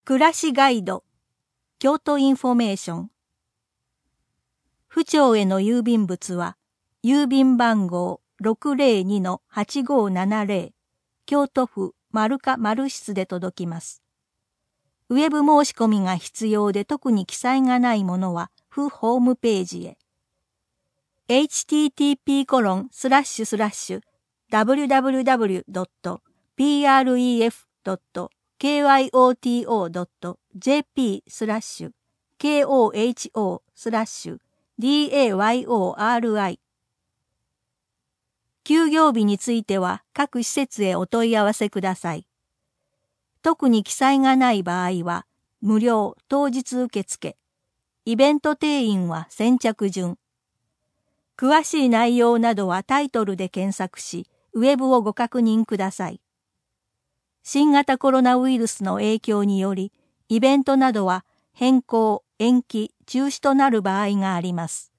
暮らしガイド、京都インフォメーション。府庁への郵便物は、郵便番号 602-8570、京都府丸か丸室で届きます。ウェブ申し込みが必要で特に記載がないものは、府ホームページへ。http://www.pref.kyoto.jp/KOHO/DAYORI。休業日については各施設へお問い合わせください。特に記載がない場合は、無料当日受付。イベント定員は先着順。詳しい内容などはタイトルで検索し、ウェブをご確認ください。新型コロナウイルスの影響により、イベントなどは変更、延期、中止となる場合があります。